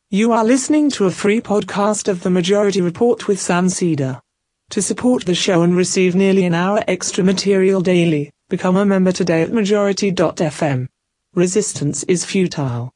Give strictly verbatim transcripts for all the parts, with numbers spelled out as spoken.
You are listening to a free podcast of The Majority Report with Sam Cedar. To support the show and receive nearly an hour extra material daily, become a member today at majority dot f m. Resistance is futile.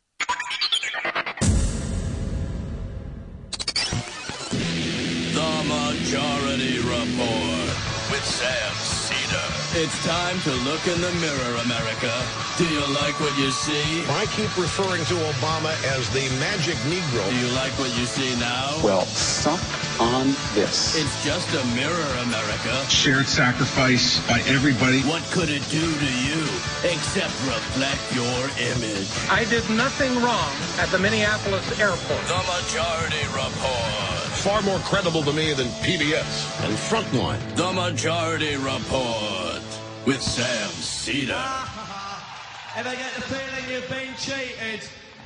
The Majority Report with Sam Cedar. It's time to look in the mirror, America. Do you like what you see? I keep referring to Obama as the magic Negro. Do you like what you see now? Well, suck on this. It's just a mirror, America. Shared sacrifice by everybody. What could it do to you except reflect your image? I did nothing wrong at the Minneapolis airport. The Majority Report. Far more credible to me than P B S and Frontline. The Majority Report with Sam Cedar. Ever get the feeling you've been cheated?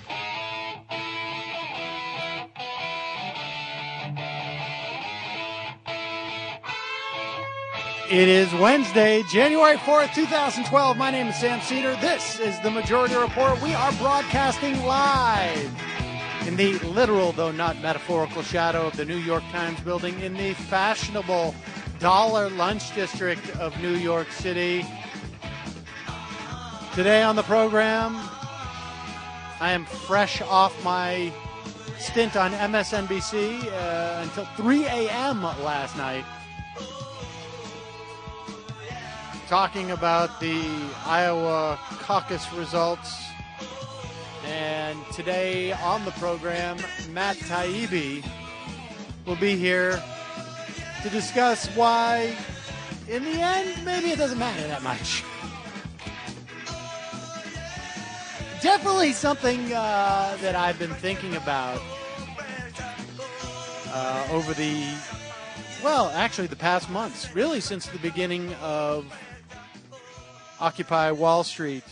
It is Wednesday, January fourth, twenty twelve. My name is Sam Cedar. This is the Majority Report. We are broadcasting live in the literal, though not metaphorical, shadow of the New York Times building in the fashionable Dollar Lunch District of New York City. Today on the program, I am fresh off my stint on M S N B C uh, until three a.m. last night, talking about the Iowa caucus results. And today on the program, Matt Taibbi will be here to discuss why, in the end, maybe it doesn't matter that much. Definitely something uh, that I've been thinking about uh, over the, well, actually the past months, really since the beginning of Occupy Wall Street.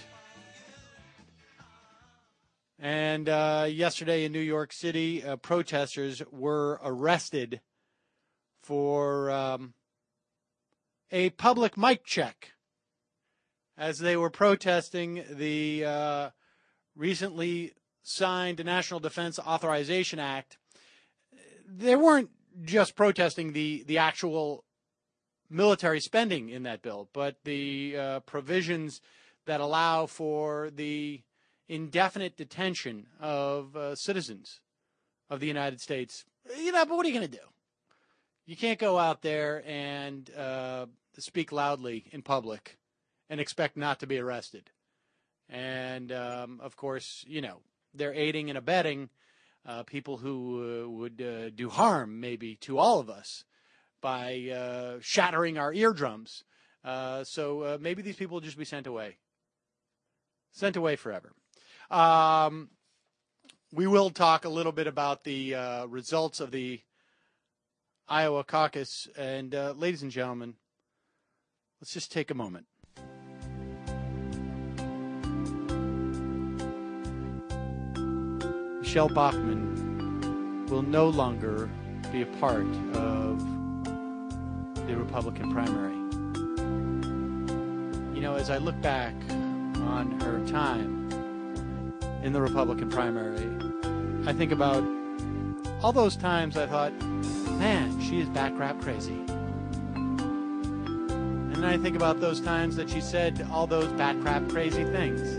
And uh, yesterday in New York City, uh, protesters were arrested for um, a public mic check as they were protesting the uh, recently signed National Defense Authorization Act. They weren't just protesting the, the actual military spending in that bill, but the uh, provisions that allow for the indefinite detention of uh, citizens of the United States. You know, but what are you going to do? You can't go out there and uh, speak loudly in public and expect not to be arrested. And, um, of course, you know, they're aiding and abetting uh, people who uh, would uh, do harm, maybe, to all of us by uh, shattering our eardrums. Uh, so uh, maybe these people will just be sent away. Sent away forever. Um, we will talk a little bit about the uh, results of the Iowa caucus. And, uh, ladies and gentlemen, let's just take a moment. Michelle Bachmann will no longer be a part of the Republican primary. You know, as I look back on her time in the Republican primary, I think about all those times I thought, man, she is bat crap crazy. And then I think about those times that she said all those bat crap crazy things.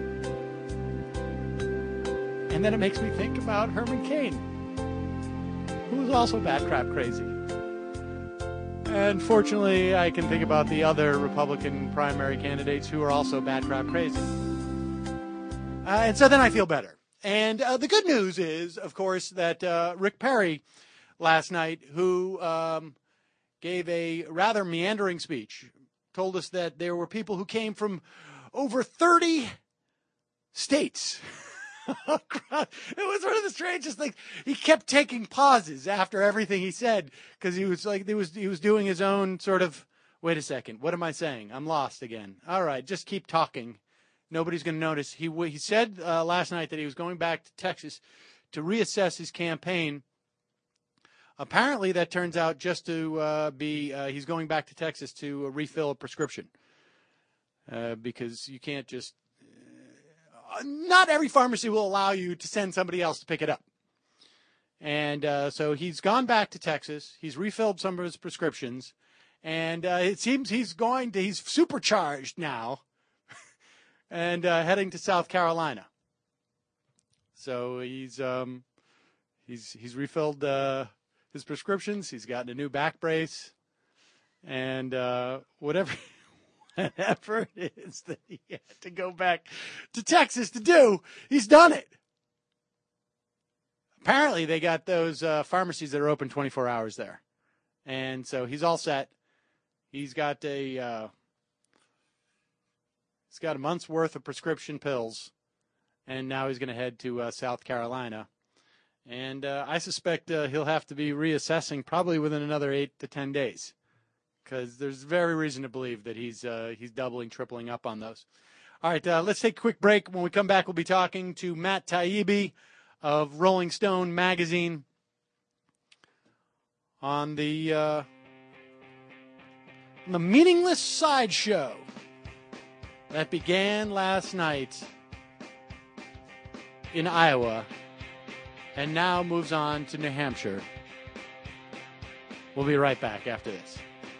And then it makes me think about Herman Cain, who was also bat crap crazy. And fortunately, I can think about the other Republican primary candidates who are also bat crap crazy. Uh, and so then I feel better. And uh, the good news is, of course, that uh, Rick Perry last night, who um, gave a rather meandering speech, told us that there were people who came from over thirty states. Oh, God. It was one of the strangest things. He kept taking pauses after everything he said because he was like, he was, he was doing his own sort of, wait a second, what am I saying? I'm lost again. All right, just keep talking. Nobody's going to notice. He he said uh, last night that he was going back to Texas to reassess his campaign. Apparently, that turns out just to uh, be uh, he's going back to Texas to uh, refill a prescription uh, because you can't just. Uh, not every pharmacy will allow you to send somebody else to pick it up. And uh, so he's gone back to Texas. He's refilled some of his prescriptions. And uh, it seems he's going to, he's supercharged now and uh, heading to South Carolina. So he's um, he's he's refilled uh, his prescriptions. He's gotten a new back brace. And uh, whatever, whatever it is that he had to go back to Texas to do, he's done it. Apparently, they got those uh, pharmacies that are open twenty-four hours there. And so he's all set. He's got a uh, he's got a month's worth of prescription pills, and now he's going to head to uh, South Carolina. And uh, I suspect uh, he'll have to be reassessing probably within another eight to ten days, because there's very reason to believe that he's uh, he's doubling, tripling up on those. All right, uh, let's take a quick break. When we come back, we'll be talking to Matt Taibbi of Rolling Stone magazine on the uh, the meaningless sideshow that began last night in Iowa and now moves on to New Hampshire. We'll be right back after this.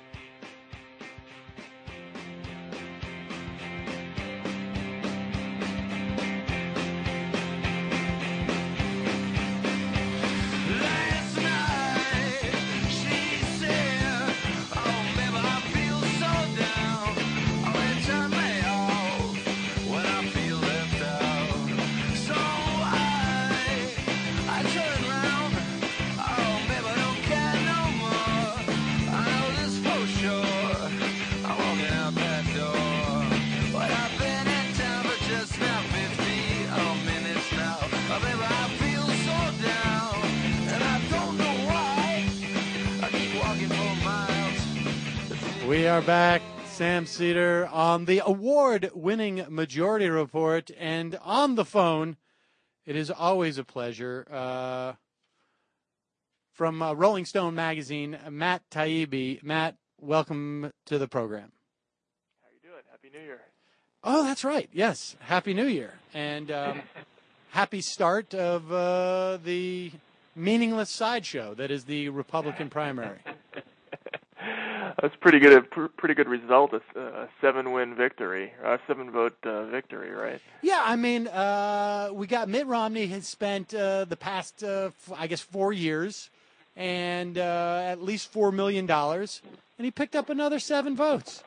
We are back, Sam Seder, on the award-winning Majority Report, and on the phone, it is always a pleasure, uh, from uh, Rolling Stone magazine, Matt Taibbi. Matt, welcome to the program. How you doing? Happy New Year. Oh, that's right. Yes, Happy New Year, and um, happy start of uh, the meaningless sideshow that is the Republican primary. That's pretty good. A pr- pretty good result. A, a seven-win victory, a seven-vote uh, victory, right? Yeah, I mean, uh, we got Mitt Romney has spent uh, the past, uh, f- I guess, four years, and uh, at least four million dollars, and he picked up another seven votes.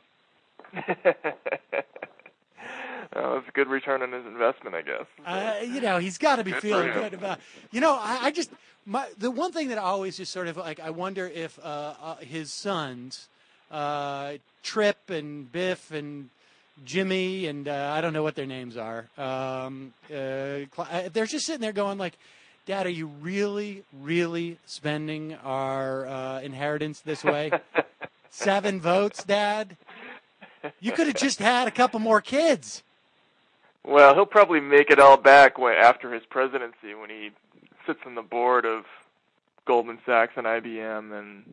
Well, it's a good return on his investment, I guess. Uh, you know, he's got to be Good feeling for him. good about. You know, I, I just my the one thing that I always just sort of like, I wonder if uh, uh, his sons, uh, Trip and Biff and Jimmy and uh, I don't know what their names are. Um, uh, they're just sitting there going like, "Dad, are you really, really spending our uh, inheritance this way? Seven votes, Dad? You could have just had a couple more kids." Well, he'll probably make it all back when, after his presidency, when he sits on the board of Goldman Sachs and I B M and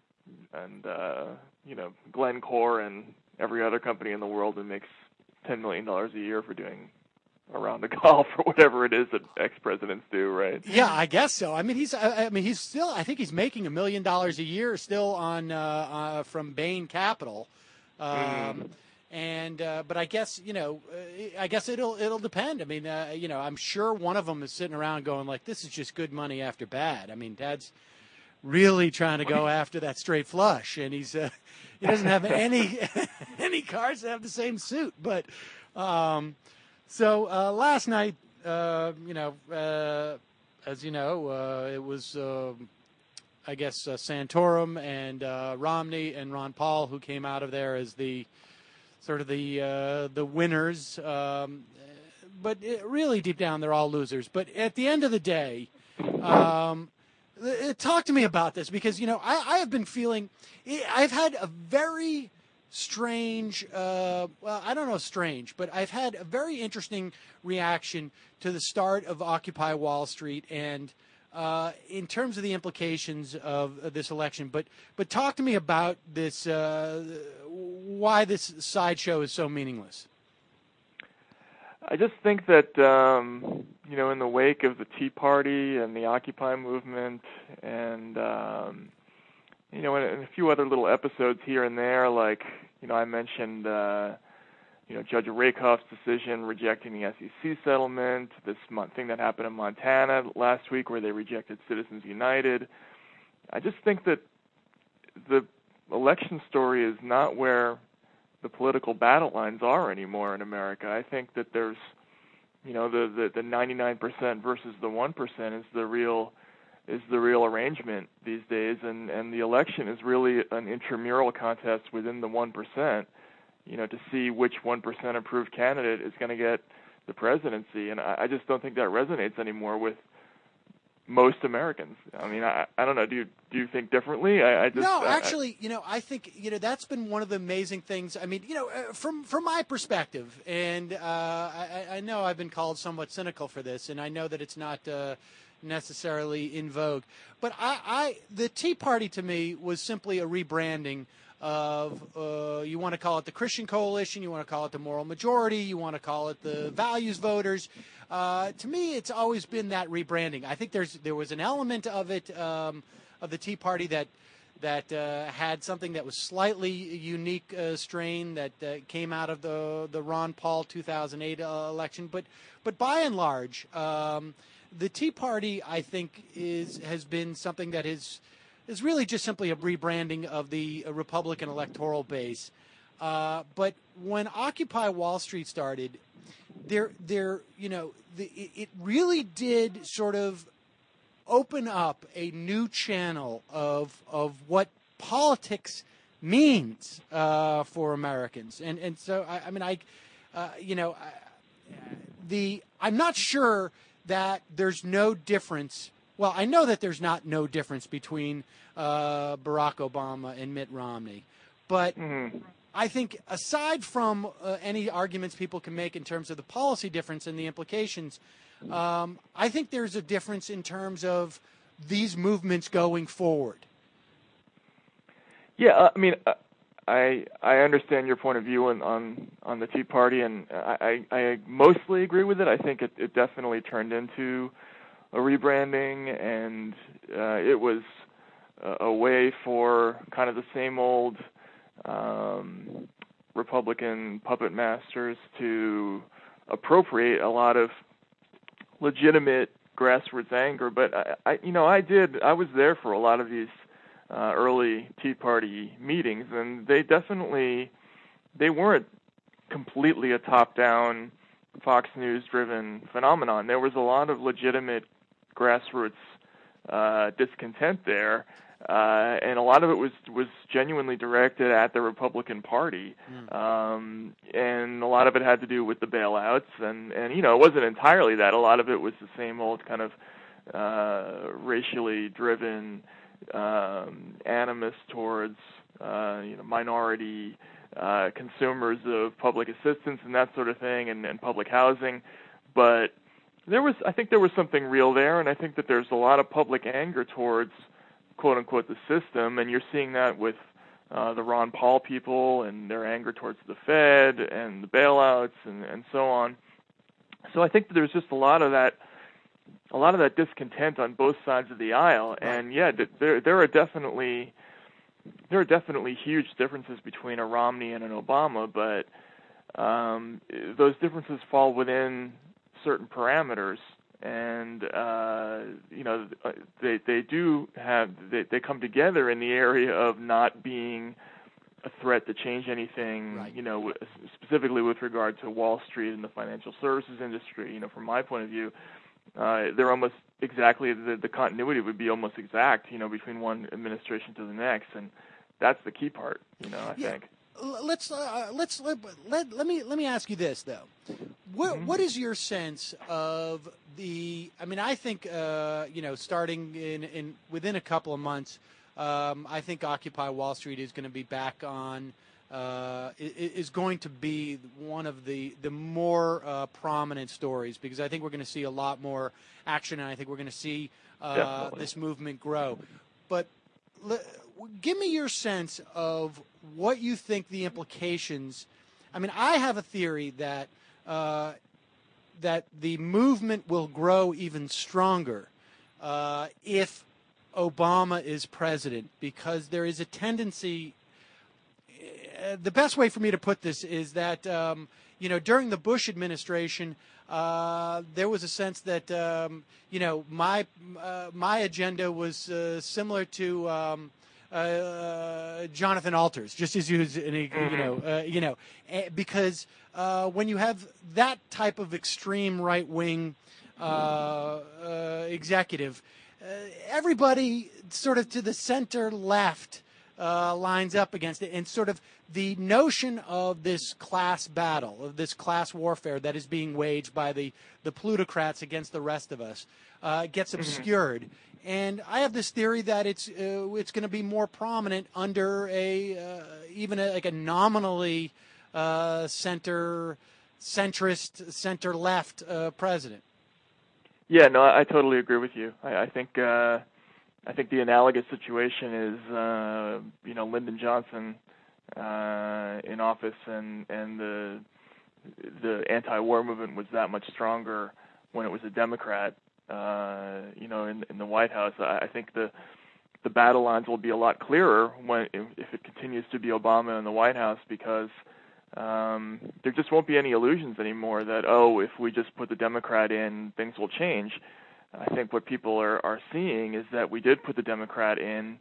and uh, you know Glencore and every other company in the world and makes ten million dollars a year for doing a round of golf or whatever it is that ex-presidents do, right? Yeah, I guess so. I mean, he's I, I mean he's still I think he's making a million dollars a year still on uh, uh, from Bain Capital. Um, mm. And uh, but I guess you know, uh, I guess it'll it'll depend. I mean, uh, you know, I'm sure one of them is sitting around going like, "This is just good money after bad." I mean, Dad's really trying to go after that straight flush, and he's uh, he doesn't have any any cars that have the same suit. But um, so uh, last night, uh, you know, uh, as you know, uh, it was uh, I guess uh, Santorum and uh, Romney and Ron Paul who came out of there as the sort of the uh, the winners, um, but it, really deep down they're all losers. But at the end of the day, um, th- talk to me about this because you know I, I have been feeling I've had a very strange, uh, well I don't know strange, but I've had a very interesting reaction to the start of Occupy Wall Street and. Uh, in terms of the implications of, of this election, but but talk to me about this. Uh, why this sideshow is so meaningless? I just think that, um, you know, in the wake of the Tea Party and the Occupy movement and, um, you know, and, and a few other little episodes here and there, like, you know, I mentioned, uh, you know, Judge Rakoff's decision rejecting the S E C settlement, this month, thing that happened in Montana last week where they rejected Citizens United. I just think that the election story is not where the political battle lines are anymore in America. I think that there's, you know, the, the, the ninety-nine percent versus the one percent is the real is the real arrangement these days, and, and the election is really an intramural contest within the one percent, you know, to see which one percent approved candidate is going to get the presidency. And I, I just don't think that resonates anymore with most Americans. I mean, I, I don't know. Do you do you think differently? I, I just no, I, actually, you know, I think you know that's been one of the amazing things. I mean, you know, uh, from from my perspective, and uh, I, I know I've been called somewhat cynical for this, and I know that it's not uh, necessarily in vogue, but I, I the Tea Party to me was simply a rebranding of uh, you want to call it the Christian Coalition, you want to call it the Moral Majority, you want to call it the Values Voters. Uh, to me, it's always been that rebranding. I think there's there was an element of it um, of the Tea Party that that uh, had something that was slightly unique uh, strain that uh, came out of the the Ron Paul two thousand eight uh, election. But but by and large, um, the Tea Party, I think, is has been something that is is really just simply a rebranding of the Republican electoral base. Uh, but when Occupy Wall Street started, there, there, you know, the, it really did sort of open up a new channel of of what politics means uh, for Americans, and and so I, I mean, I, uh, you know, I, the I'm not sure that there's no difference. Well, I know that there's not no difference between uh, Barack Obama and Mitt Romney, but mm-hmm. I think aside from uh, any arguments people can make in terms of the policy difference and the implications, um, I think there's a difference in terms of these movements going forward. Yeah, uh, I mean, uh, I I understand your point of view on on, on the Tea Party, and I, I, I mostly agree with it. I think it, it definitely turned into a rebranding, and uh, it was a, a way for kind of the same old um, Republican puppet masters to appropriate a lot of legitimate grassroots anger. But I, I you know, I did. I was there for a lot of these uh, early Tea Party meetings, and they definitely they weren't completely a top-down Fox News-driven phenomenon. There was a lot of legitimate grassroots uh, discontent there, uh, and a lot of it was was genuinely directed at the Republican Party, mm. um, and a lot of it had to do with the bailouts, and and you know, it wasn't entirely that. A lot of it was the same old kind of uh, racially driven um, animus towards uh, you know minority uh, consumers of public assistance and that sort of thing, and, and public housing, but there was, I think there was something real there, and I think that there's a lot of public anger towards, quote unquote, the system, and you're seeing that with uh, the Ron Paul people and their anger towards the Fed and the bailouts and, and so on. So I think that there's just a lot of that, a lot of that discontent on both sides of the aisle, and yeah, there there are definitely there are definitely huge differences between a Romney and an Obama, but um, those differences fall within certain parameters, and uh, you know they they do have they, they come together in the area of not being a threat to change anything. Right. You know, specifically with regard to Wall Street and the financial services industry. You know, from my point of view, uh, they're almost exactly the, the continuity would be almost exact. You know, between one administration to the next, and that's the key part. You know, I yeah. think. Let's uh, let's let, let let me let me ask you this though. What what is your sense of the? I mean, I think uh, you know, starting in, in within a couple of months, um, I think Occupy Wall Street is going to be back on. Uh, is going to be one of the the more uh, prominent stories, because I think we're going to see a lot more action, and I think we're going to see uh, this movement grow. But le- give me your sense of what you think the implications. I mean, I have a theory that uh, that the movement will grow even stronger uh, if Obama is president, because there is a tendency. Uh, the best way for me to put this is that um, you know during the Bush administration, uh, there was a sense that um, you know my uh, my agenda was uh, similar to. Um, Uh, Jonathan Alters, just as you, you know, uh, you know, because uh, when you have that type of extreme right-wing uh, uh, executive, uh, everybody sort of to the center left uh, lines up against it, and sort of the notion of this class battle, of this class warfare that is being waged by the the plutocrats against the rest of us, uh, gets obscured. Mm-hmm. And I have this theory that it's uh, it's going to be more prominent under a uh, even a, like a nominally uh, center centrist center left uh, president. Yeah, no, I totally agree with you. I, I think uh, I think the analogous situation is uh, you know Lyndon Johnson uh, in office, and and the the anti-war movement was that much stronger when it was a Democrat. Uh, you know, in, in the White House. I, I think the the battle lines will be a lot clearer when if, if it continues to be Obama in the White House, because um, there just won't be any illusions anymore that, oh, if we just put the Democrat in, things will change. I think what people are, are seeing is that we did put the Democrat in,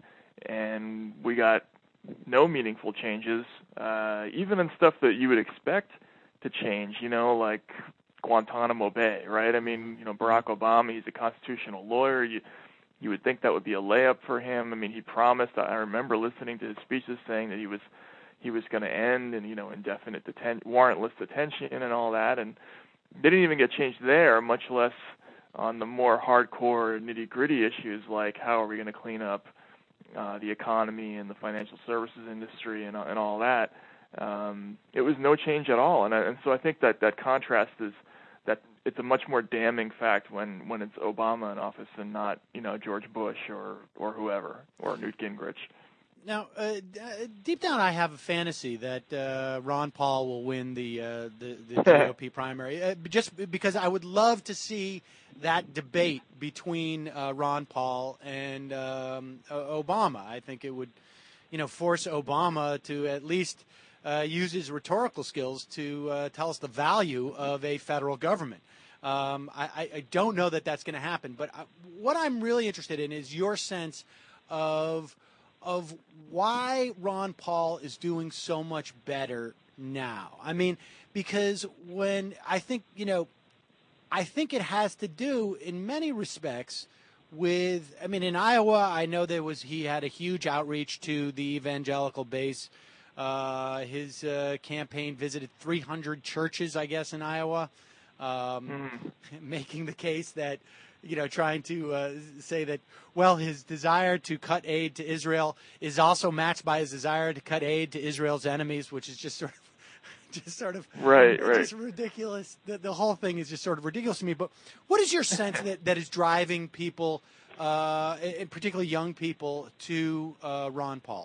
and we got no meaningful changes, uh, even in stuff that you would expect to change, you know, like Guantanamo Bay, right? I mean, you know, Barack Obama, he's a constitutional lawyer. You you would think that would be a layup for him. I mean, he promised, I remember listening to his speeches saying that he was he was going to end and, you know, indefinite detention, warrantless detention and all that, and they didn't even get changed there, much less on the more hardcore nitty-gritty issues like how are we going to clean up uh, the economy and the financial services industry and, and all that. Um, it was no change at all, and, I, and so I think that that contrast is that it's a much more damning fact when, when it's Obama in office and not, you know, George Bush or, or whoever, or Newt Gingrich. Now, uh, deep down, I have a fantasy that uh, Ron Paul will win the uh, the, the G O P primary, uh, just because I would love to see that debate between uh, Ron Paul and um, Obama. I think it would, you know, force Obama to at least Uh, use his rhetorical skills to uh, tell us the value of a federal government. Um, I, I don't know that that's going to happen, but I, what I'm really interested in is your sense of of why Ron Paul is doing so much better now. I mean, because when I think, you know, I think it has to do in many respects with, I mean, in Iowa, I know there was, he had a huge outreach to the evangelical base. Uh, his uh, campaign visited three hundred churches, I guess, in Iowa, um, mm. making the case that, you know, trying to uh, say that, well, his desire to cut aid to Israel is also matched by his desire to cut aid to Israel's enemies, which is just sort of, just sort of, right, right. just ridiculous. The, the whole thing is just sort of ridiculous to me. But what is your sense that, that is driving people, uh, and particularly young people, to uh, Ron Paul?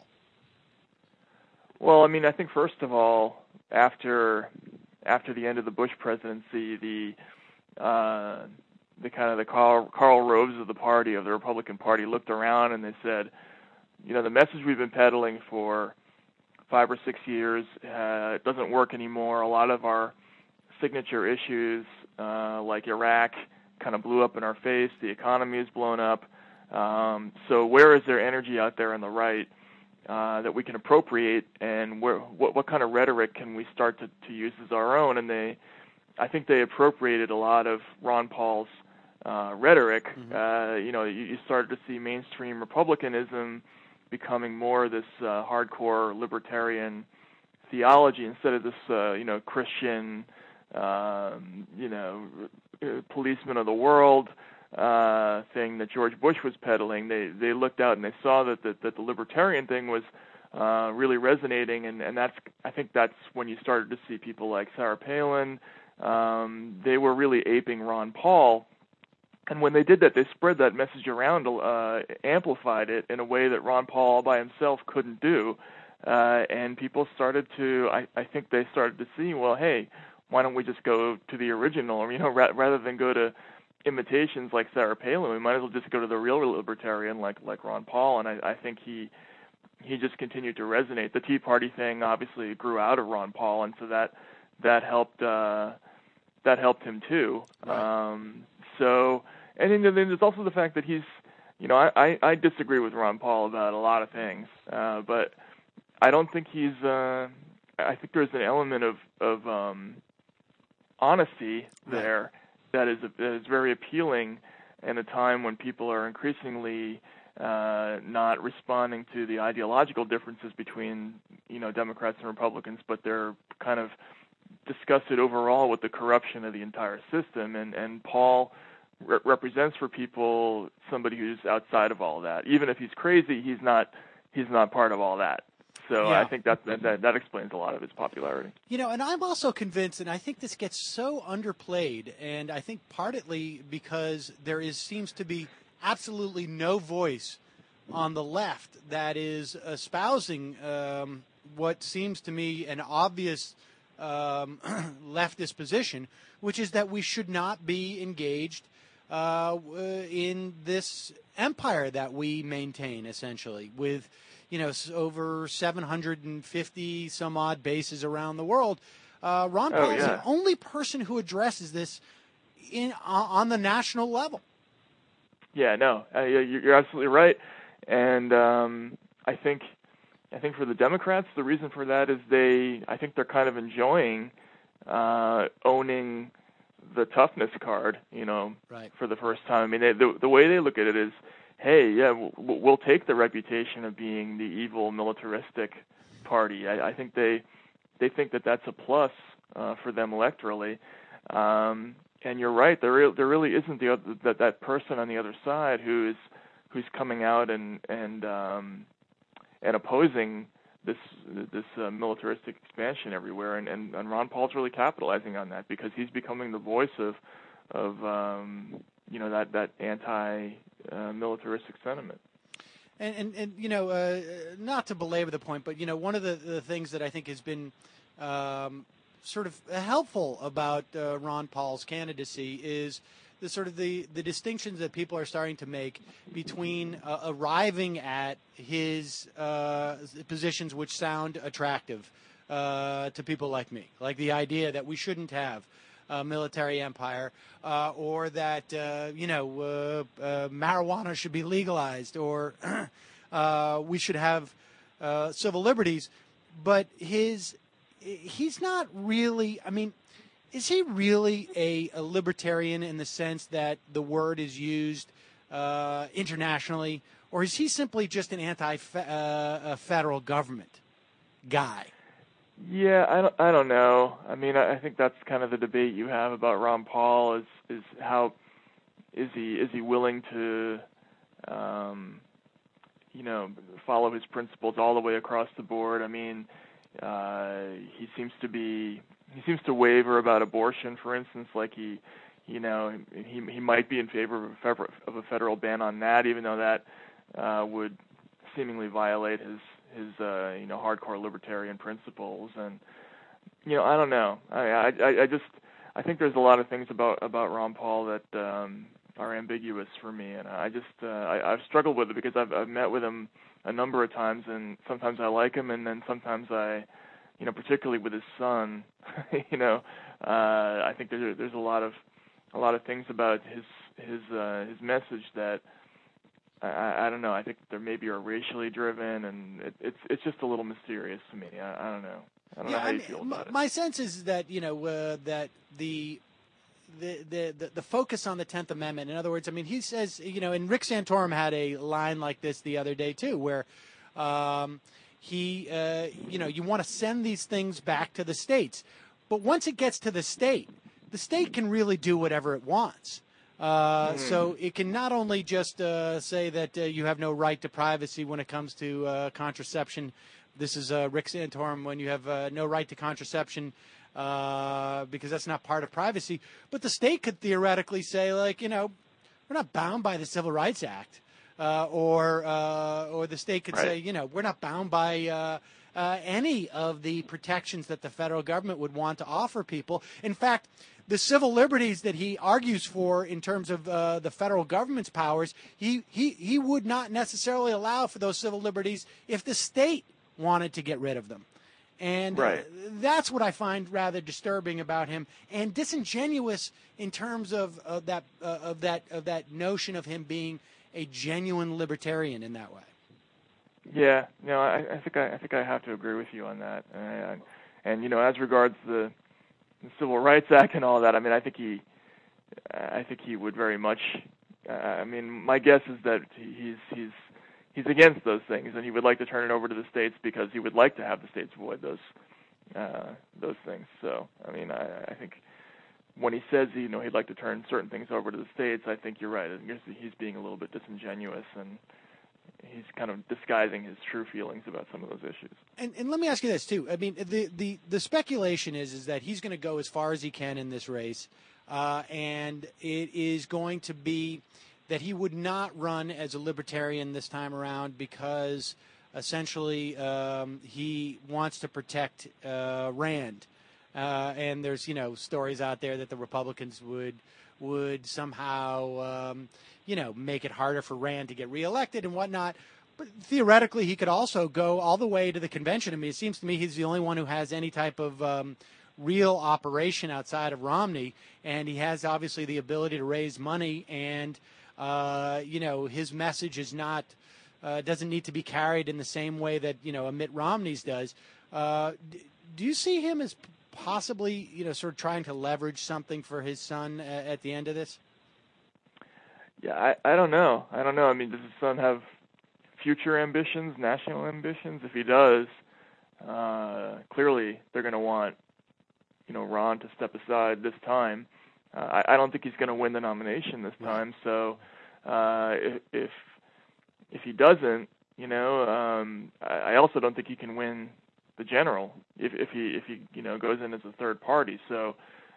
Well, I mean, I think first of all, after after the end of the Bush presidency, the uh, the kind of the Karl, Karl Roves of the party, of the Republican Party, looked around and they said, you know, the message we've been peddling for five or six years uh, it doesn't work anymore. A lot of our signature issues, uh, like Iraq, kind of blew up in our face. The economy is blown up. Um, so where is there energy out there on the right Uh, that we can appropriate, and where, what, what kind of rhetoric can we start to, to use as our own? And they, I think they appropriated a lot of Ron Paul's uh, rhetoric. Mm-hmm. Uh, you know, you, you started to see mainstream Republicanism becoming more this uh, hardcore libertarian theology instead of this, uh, you know, Christian, um, you know, policeman of the world uh, thing that George Bush was peddling. They they looked out and they saw that that, that the libertarian thing was uh, really resonating, and, and that's I think that's when you started to see people like Sarah Palin. Um, they were really aping Ron Paul, and when they did that, they spread that message around, uh, amplified it in a way that Ron Paul all by himself couldn't do, uh, and people started to I, I think they started to see, well, hey, why don't we just go to the original? You know, ra- rather than go to imitations like Sarah Palin, we might as well just go to the real libertarian like like Ron Paul. And I, I think he he just continued to resonate. The Tea Party thing obviously grew out of Ron Paul, and so that that helped uh, that helped him too. Right. Um, so, and then there's also the fact that he's, you know, I, I, I disagree with Ron Paul about a lot of things, uh, but I don't think he's. Uh, I think there's an element of of um, honesty there that is that is very appealing in a time when people are increasingly uh, not responding to the ideological differences between, you know, Democrats and Republicans, but they're kind of disgusted overall with the corruption of the entire system. And and Paul re- represents for people somebody who's outside of all of that. Even if he's crazy, he's not he's not part of all that. So yeah. I think that, that that explains a lot of his popularity. You know, and I'm also convinced, and I think this gets so underplayed, and I think partly because there is seems to be absolutely no voice on the left that is espousing um, what seems to me an obvious um, leftist position, which is that we should not be engaged uh, in this empire that we maintain, essentially, with, you know, over seven hundred fifty some odd bases around the world. Uh, Ron Paul oh, yeah. is the only person who addresses this in on the national level. Yeah, no, uh, you're absolutely right, and um, I think I think for the Democrats, the reason for that is they I think they're kind of enjoying uh, owning the toughness card, you know, right. for the first time. I mean, they, the the way they look at it is, hey, yeah, we'll, we'll take the reputation of being the evil militaristic party. I, I think they they think that that's a plus uh, for them electorally. Um, and you're right, there re- there really isn't the other, that that person on the other side who is who's coming out and and um, and opposing this this uh, militaristic expansion everywhere. And, and, and Ron Paul's really capitalizing on that because he's becoming the voice of of um, you know that that anti Uh, militaristic sentiment. And, and, and you know, uh, not to belabor the point, but, you know, one of the, the things that I think has been um, sort of helpful about uh, Ron Paul's candidacy is the sort of the, the distinctions that people are starting to make between uh, arriving at his uh, positions which sound attractive uh, to people like me, like the idea that we shouldn't have Uh, military empire, uh, or that uh, you know uh, uh, marijuana should be legalized, or uh, we should have uh, civil liberties. But his he's not really. I mean, is he really a, a libertarian in the sense that the word is used uh, internationally, or is he simply just an anti-federal uh, government guy? Yeah, I don't, I don't know. I mean, I, I think that's kind of the debate you have about Ron Paul is is how is he is he willing to, um, you know, follow his principles all the way across the board. I mean, uh, he seems to be he seems to waver about abortion, for instance. Like he, you know, he he might be in favor of a federal, of a federal ban on that, even though that uh, would seemingly violate his. his, uh, you know, hardcore libertarian principles. And, you know, I don't know. I, I, I just, I think there's a lot of things about, about Ron Paul that um, are ambiguous for me. And I just, uh, I, I've struggled with it because I've, I've met with him a number of times, and sometimes I like him, and then sometimes I, you know, particularly with his son, you know, uh, I think there's, there's a lot of, a lot of things about his, his, uh, his message that, I, I don't know. I think they maybe are racially driven, and it, it's it's just a little mysterious to me. I, I don't know. I don't yeah, know how I you mean, feel about m- it. My sense is that you know uh, that the, the the the the focus on the tenth Amendment. In other words, I mean, he says, you know, and Rick Santorum had a line like this the other day too, where um, he, uh, you know, you want to send these things back to the states, but once it gets to the state, the state can really do whatever it wants. Uh, mm. So it can not only just uh, say that uh, you have no right to privacy when it comes to uh, contraception. This is uh, Rick Santorum, when you have uh, no right to contraception uh, because that's not part of privacy. But the state could theoretically say, like, you know, we're not bound by the Civil Rights Act. Uh, or uh, or the state could right. say, you know, we're not bound by uh, uh, any of the protections that the federal government would want to offer people. In fact, the civil liberties that he argues for in terms of uh, the federal government's powers, he, he, he would not necessarily allow for those civil liberties if the state wanted to get rid of them. And right. uh, that's what I find rather disturbing about him, and disingenuous in terms of, of that uh, of that of that notion of him being a genuine libertarian in that way. Yeah, no, I, I think I, I think I have to agree with you on that. And, and you know, as regards the, the Civil Rights Act and all that, I mean, I think he, I think he would very much. Uh, I mean, my guess is that he's he's. He's against those things, and he would like to turn it over to the states because he would like to have the states avoid those uh, those things. So, I mean, I, I think when he says, you know, he'd like to turn certain things over to the states, I think you're right. I guess he's being a little bit disingenuous, and he's kind of disguising his true feelings about some of those issues. And, and let me ask you this too. I mean, the the, the speculation is is that he's going to go as far as he can in this race, uh, and it is going to be that he would not run as a libertarian this time around because essentially um, he wants to protect uh, Rand. Uh, and there's, you know, stories out there that the Republicans would would somehow, um, you know, make it harder for Rand to get reelected and whatnot. But theoretically, he could also go all the way to the convention. I mean, it seems to me he's the only one who has any type of um, real operation outside of Romney. And he has, obviously, the ability to raise money and Uh, you know, his message is not uh, doesn't need to be carried in the same way that, you know, a Mitt Romney's does. Uh, d- do you see him as possibly, you know, sort of trying to leverage something for his son uh, at the end of this? Yeah, I, I don't know. I don't know. I mean, does his son have future ambitions, national ambitions? If he does, uh, clearly they're going to want, you know, Ron to step aside this time. Uh, I, I don't think he's going to win the nomination this time. So uh, if, if if he doesn't, you know, um, I, I also don't think he can win the general if if he if he you know goes in as a third party. So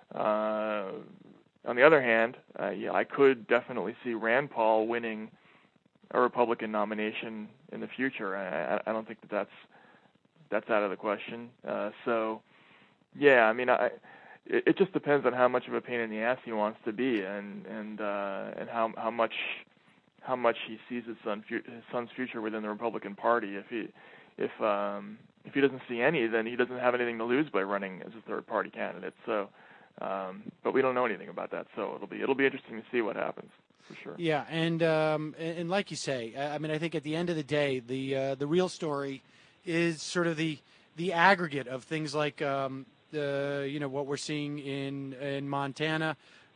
uh, on the other hand, uh, yeah, I could definitely see Rand Paul winning a Republican nomination in the future. I, I don't think that that's that's out of the question. Uh, so yeah, I mean I. It just depends on how much of a pain in the ass he wants to be, and and uh, and how how much how much he sees his son his son's future within the Republican Party. If he if um, if he doesn't see any, then he doesn't have anything to lose by running as a third party candidate. So, um, but we don't know anything about that. So it'll be it'll be interesting to see what happens for sure. Yeah, and um, and, and like you say, I mean, I think at the end of the day, the uh, the real story is sort of the the aggregate of things like. Um, Uh, you know what we're seeing in in Montana.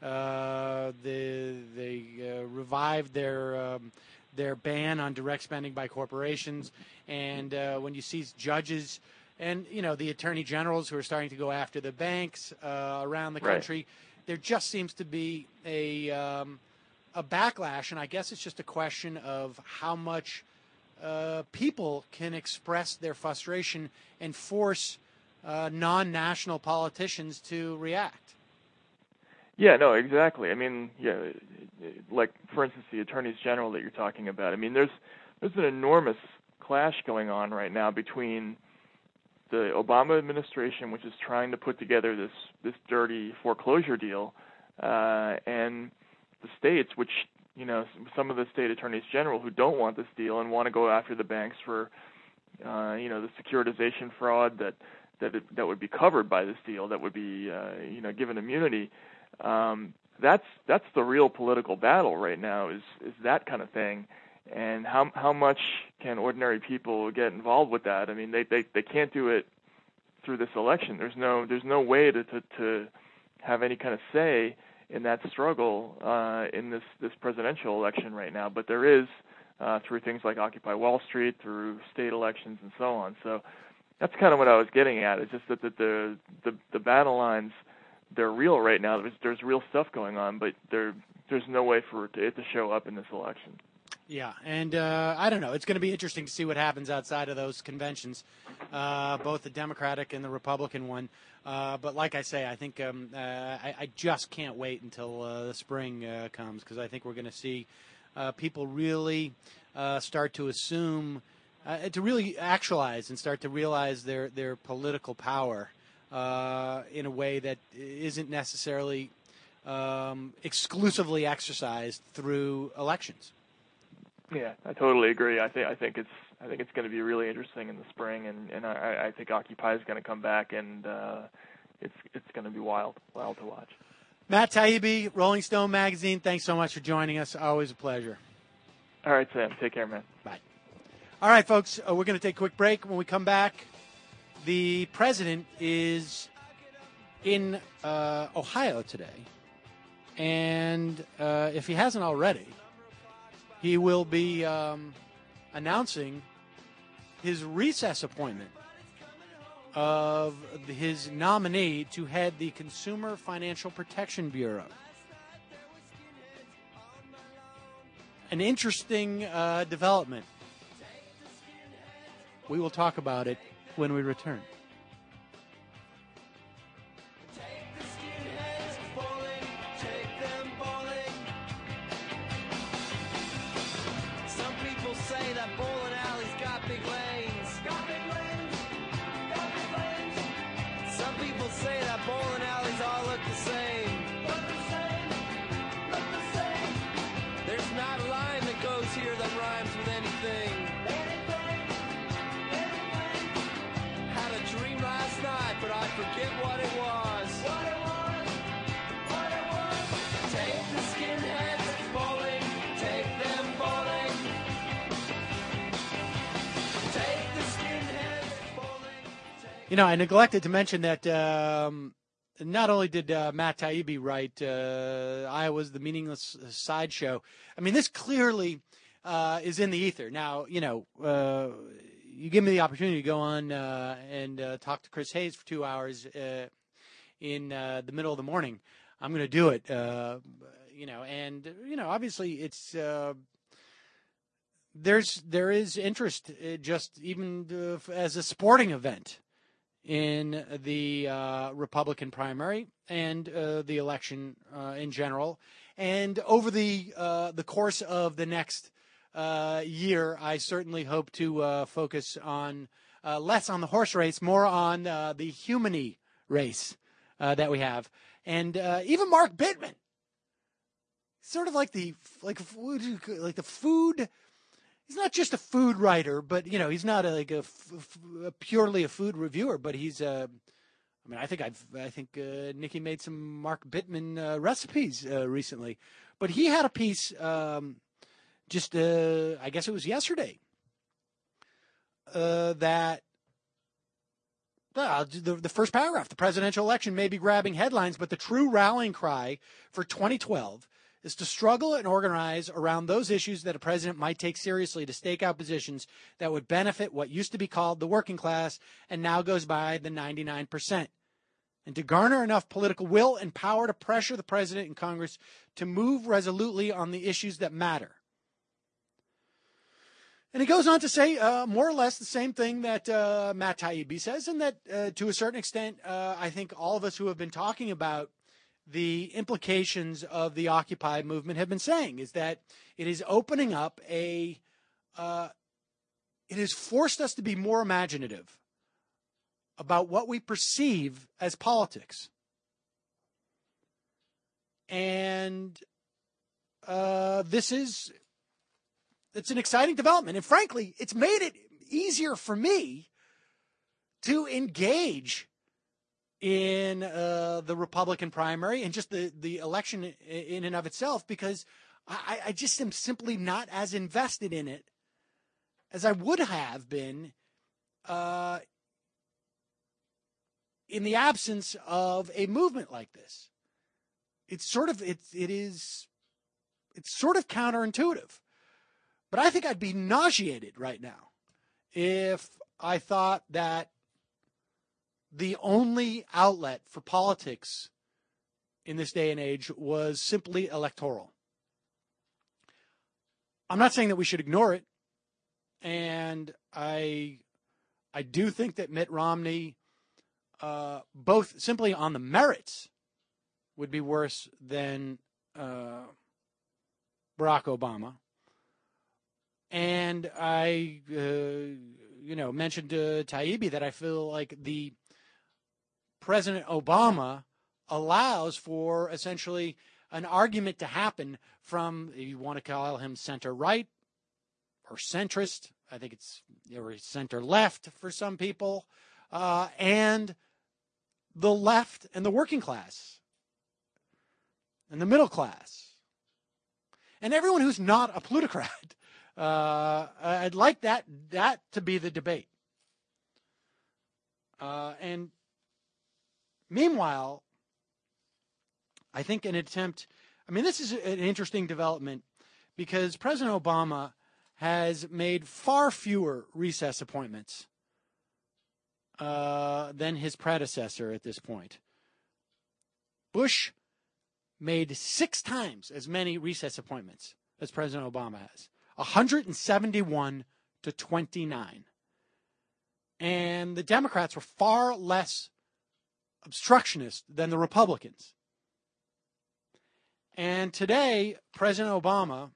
Uh, they they uh, revived their um, their ban on direct spending by corporations, and uh, when you see judges and you know the attorney generals who are starting to go after the banks uh, around the country, right. There just seems to be a um, a backlash, and I guess it's just a question of how much uh, people can express their frustration and force. Uh, non-national politicians to react. Yeah, no, exactly. I mean, yeah, like for instance, the attorneys general that you're talking about. I mean, there's there's an enormous clash going on right now between the Obama administration, which is trying to put together this this dirty foreclosure deal, uh, and the states, which you know, some of the state attorneys general who don't want this deal and want to go after the banks for, uh, you know, the securitization fraud that. That it, that would be covered by this deal, that would be uh, you know given immunity. Um, that's that's the real political battle right now. Is is that kind of thing, and how how much can ordinary people get involved with that? I mean, they they, they can't do it through this election. There's no there's no way to to, to have any kind of say in that struggle uh, in this this presidential election right now. But there is uh, through things like Occupy Wall Street, through state elections, and so on. So. That's kind of what I was getting at. It's just that the the, the, the battle lines, they're real right now. There's, there's real stuff going on, but there there's no way for it to, it to show up in this election. Yeah, and uh, I don't know. It's going to be interesting to see what happens outside of those conventions, uh, both the Democratic and the Republican one. Uh, but like I say, I think um, uh, I, I just can't wait until uh, the spring uh, comes because I think we're going to see uh, people really uh, start to assume uh, to really actualize and start to realize their, their political power uh, in a way that isn't necessarily um, exclusively exercised through elections. Yeah, I totally agree. I think I think it's I think it's going to be really interesting in the spring, and, and I, I think Occupy is going to come back, and uh, it's it's going to be wild, wild to watch. Matt Taibbi, Rolling Stone Magazine, thanks so much for joining us. Always a pleasure. All right, Sam. Take care, man. Bye. All right, folks, uh, we're going to take a quick break. When we come back, the president is in uh, Ohio today, and uh, if he hasn't already, he will be um, announcing his recess appointment of his nominee to head the Consumer Financial Protection Bureau. An interesting uh, development. We will talk about it when we return. Forget what it was. What it was. What it was. Take the skinheads bowling. Take them bowling. Take the skinheads bowling. You know, I neglected to mention that um, not only did uh, Matt Taibbi write uh, Iowa's The Meaningless Sideshow, I mean, this clearly uh, is in the ether. Now, you know, uh, you give me the opportunity to go on uh, and uh, talk to Chris Hayes for two hours uh, in uh, the middle of the morning, I'm going to do it. Uh, you know, and you know, obviously, it's uh, there's there is interest, uh, just even uh, as a sporting event, in the uh, Republican primary and uh, the election uh, in general, and over the uh, the course of the next Uh, year, I certainly hope to uh, focus on uh, less on the horse race, more on uh, the humany race uh, that we have, and uh, even Mark Bittman, sort of like the like food, like the food. He's not just a food writer, but you know, he's not a, like a, a purely a food reviewer, but he's a. I mean, I think I've I think uh, Nikki made some Mark Bittman uh, recipes uh, recently, but he had a piece. Um, Just, uh, I guess it was yesterday, uh, that uh, the, the first paragraph, the presidential election may be grabbing headlines, but the true rallying cry for twenty twelve is to struggle and organize around those issues that a president might take seriously to stake out positions that would benefit what used to be called the working class and now goes by the ninety-nine percent. And to garner enough political will and power to pressure the president and Congress to move resolutely on the issues that matter. And he goes on to say uh, more or less the same thing that uh, Matt Taibbi says, and that uh, to a certain extent, uh, I think all of us who have been talking about the implications of the Occupy movement have been saying, is that it is opening up a, uh, it has forced us to be more imaginative about what we perceive as politics. And uh, this is... It's an exciting development. And frankly, it's made it easier for me to engage in uh, the Republican primary and just the, the election in and of itself, because I, I just am simply not as invested in it as I would have been uh, in the absence of a movement like this. It's sort of, it, it is, it's sort of counterintuitive. But I think I'd be nauseated right now if I thought that the only outlet for politics in this day and age was simply electoral. I'm not saying that we should ignore it. And I I do think that Mitt Romney, uh, both simply on the merits, would be worse than uh, Barack Obama. And I, uh, you know, mentioned to Taibbi that I feel like the President Obama allows for essentially an argument to happen from, you want to call him center-right or centrist, I think it's or center-left for some people, uh, and the left and the working class and the middle class and everyone who's not a plutocrat. Uh, I'd like that that to be the debate. Uh, and meanwhile, I think an attempt, I mean, this is an interesting development because President Obama has made far fewer recess appointments uh, than his predecessor at this point. Bush made six times as many recess appointments as President Obama has, one hundred seventy-one to twenty-nine. And the Democrats were far less obstructionist than the Republicans. And today, President Obama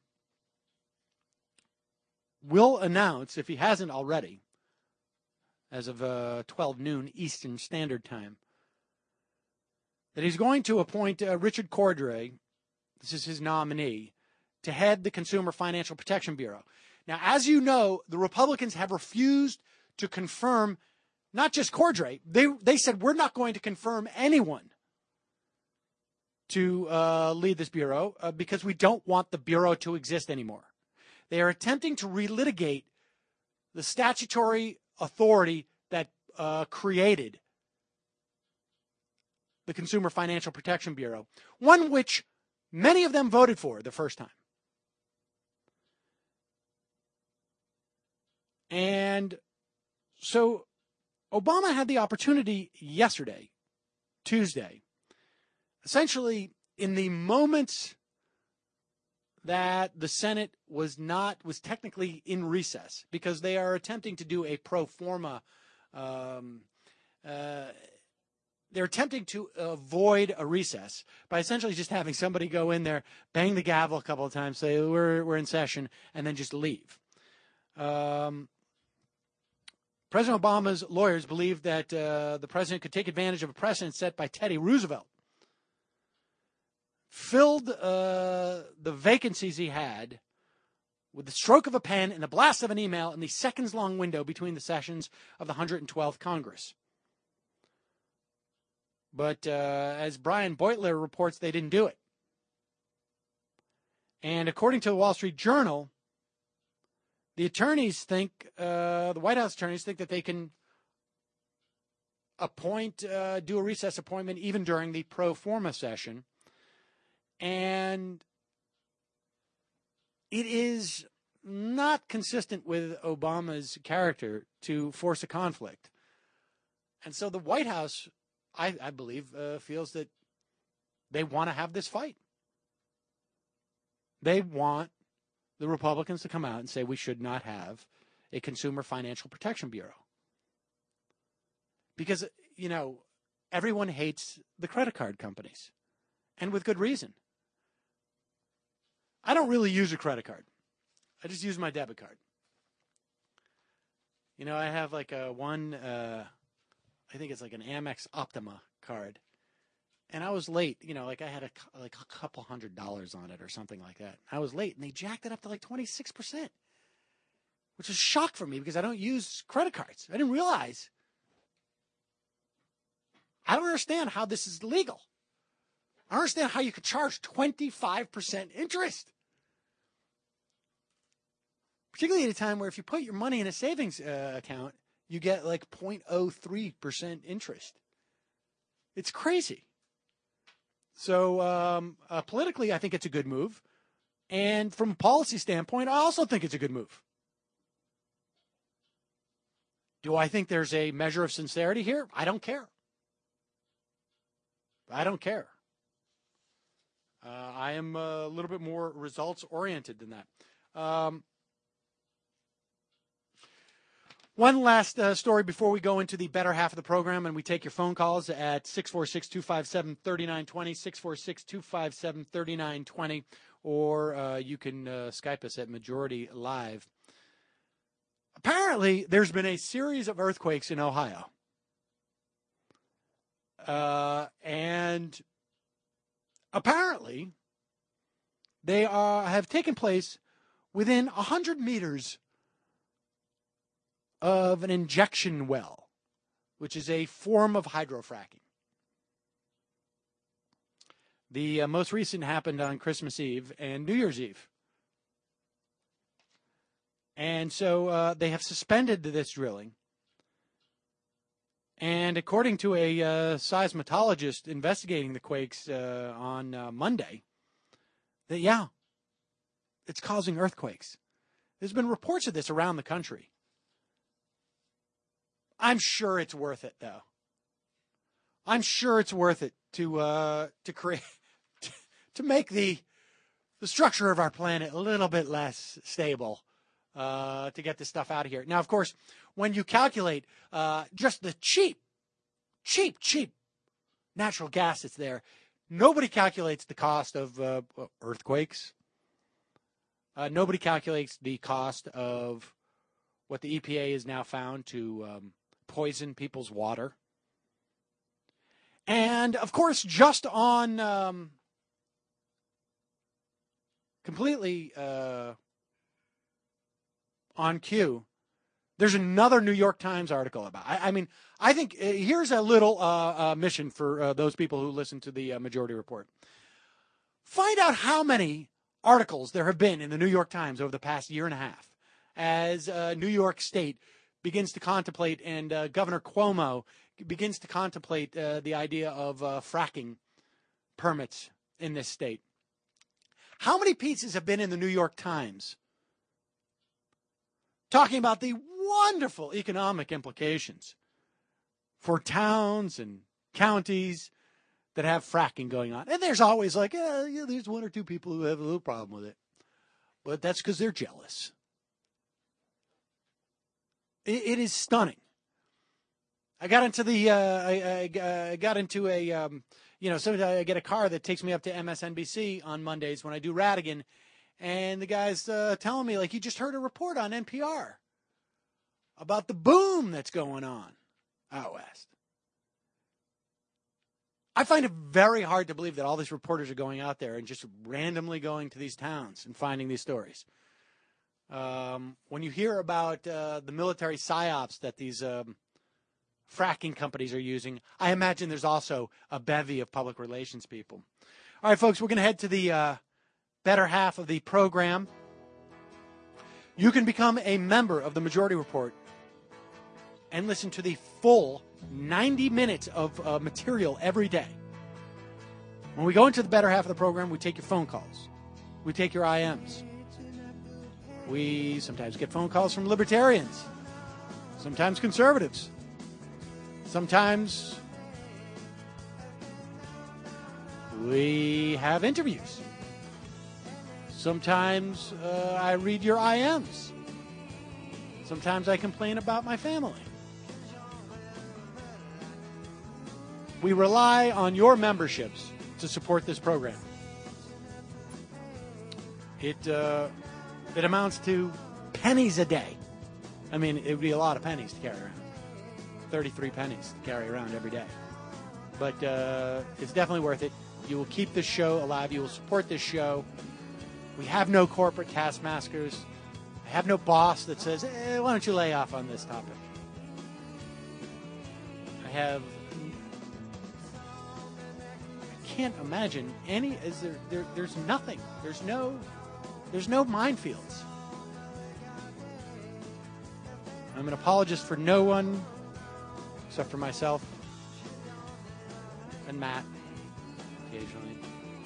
will announce, if he hasn't already, as of uh, twelve noon Eastern Standard Time, that he's going to appoint uh, Richard Cordray, this is his nominee, to head the Consumer Financial Protection Bureau. Now, as you know, the Republicans have refused to confirm not just Cordray. They, they said, we're not going to confirm anyone to uh, lead this bureau uh, because we don't want the bureau to exist anymore. They are attempting to relitigate the statutory authority that uh, created the Consumer Financial Protection Bureau, one which many of them voted for the first time. And so Obama had the opportunity yesterday, Tuesday, essentially in the moments that the Senate was not, was technically in recess because they are attempting to do a pro forma, um, uh, they're attempting to avoid a recess by essentially just having somebody go in there, bang the gavel a couple of times, say we're we're in session, and then just leave. Um, President Obama's lawyers believe that uh, the president could take advantage of a precedent set by Teddy Roosevelt, filled uh, the vacancies he had with the stroke of a pen and the blast of an email in the seconds-long window between the sessions of the one hundred twelfth Congress. But uh, as Brian Beutler reports, they didn't do it. And according to the Wall Street Journal, the attorneys think, uh, the White House attorneys think that they can appoint, uh, do a recess appointment even during the pro forma session. And it is not consistent with Obama's character to force a conflict. And so the White House, I, I believe, uh, feels that they want to have this fight. They want the Republicans to come out and say we should not have a Consumer Financial Protection Bureau. Because, you know, everyone hates the credit card companies, and with good reason. I don't really use a credit card. I just use my debit card. You know, I have like a one, uh, I think it's like an Amex Optima card. And I was late, you know, like I had a, like a couple hundred dollars on it or something like that. I was late, and they jacked it up to like twenty-six percent, which was a shock for me because I don't use credit cards. I didn't realize. I don't understand how this is legal. I don't understand how you could charge twenty-five percent interest. Particularly at a time where if you put your money in a savings uh, account, you get like zero point zero three percent interest. It's crazy. So um, uh, politically, I think it's a good move. And from a policy standpoint, I also think it's a good move. Do I think there's a measure of sincerity here? I don't care. I don't care. Uh, I am a little bit more results-oriented than that. Um, One last uh, story before we go into the better half of the program, and we take your phone calls at six four six, two five seven, three nine two zero, six four six, two five seven, three nine two zero, or uh, you can uh, Skype us at Majority Live. Apparently, there's been a series of earthquakes in Ohio. Uh, and apparently, they are, have taken place within one hundred meters of an injection well, which is a form of hydrofracking. The uh, most recent happened on Christmas Eve and New Year's Eve. And so uh, they have suspended this drilling. And according to a uh, seismologist investigating the quakes uh, on uh, Monday, that, yeah, it's causing earthquakes. There's been reports of this around the country. I'm sure it's worth it, though. I'm sure it's worth it to uh, to create to, to make the the structure of our planet a little bit less stable uh, to get this stuff out of here. Now, of course, when you calculate uh, just the cheap, cheap, cheap natural gas that's there, nobody calculates the cost of uh, earthquakes. Uh, nobody calculates the cost of what the E P A has now found to um, poison people's water. And, of course, just on um, completely uh, on cue, there's another New York Times article about it. I, I mean, I think uh, here's a little uh, uh, mission for uh, those people who listen to the uh, Majority Report. Find out how many articles there have been in the New York Times over the past year and a half as uh, New York State begins to contemplate, and uh, Governor Cuomo begins to contemplate uh, the idea of uh, fracking permits in this state. How many pieces have been in the New York Times talking about the wonderful economic implications for towns and counties that have fracking going on? And there's always like, eh, yeah, there's one or two people who have a little problem with it. But that's because they're jealous. It, it is stunning. I got into the, uh, I, I, I got into a, um, you know, sometimes I get a car that takes me up to M S N B C on Mondays when I do Radigan, and the guy's uh, telling me, like, he just heard a report on N P R about the boom that's going on out west. I find it very hard to believe that all these reporters are going out there and just randomly going to these towns and finding these stories. Um, when you hear about uh, the military psyops that these um, fracking companies are using, I imagine there's also a bevy of public relations people. All right, folks, we're going to head to the uh, better half of the program. You can become a member of the Majority Report and listen to the full ninety minutes of uh, material every day. When we go into the better half of the program, we take your phone calls. We take your I Ms. We sometimes get phone calls from libertarians, sometimes conservatives, sometimes we have interviews. Sometimes uh, I read your I Ms. Sometimes I complain about my family. We rely on your memberships to support this program. It uh, it amounts to pennies a day. I mean, it would be a lot of pennies to carry around. thirty-three pennies to carry around every day. But uh, it's definitely worth it. You will keep this show alive. You will support this show. We have no corporate taskmasters. I have no boss that says, eh, why don't you lay off on this topic? I have... I can't imagine any... Is there, there? There's nothing. There's no... There's no minefields. I'm an apologist for no one except for myself and Matt occasionally.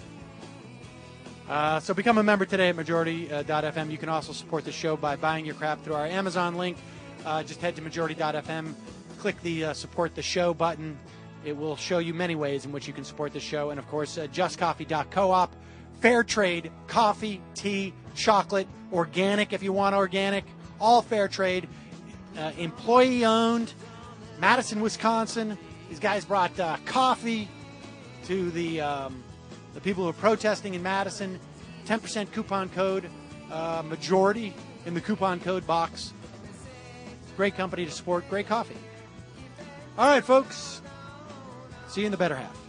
Uh, so become a member today at majority dot f m. You can also support the show by buying your crap through our Amazon link. Uh, just head to majority dot f m, click the uh, support the show button. It will show you many ways in which you can support the show. And, of course, uh, just coffee dot coop. Fair trade, coffee, tea, chocolate, organic if you want organic, all fair trade, uh, employee-owned, Madison, Wisconsin. These guys brought uh, coffee to the um, the people who are protesting in Madison. ten percent coupon code, uh, majority in the coupon code box. great company to support, great coffee. All right, folks. See you in the better half.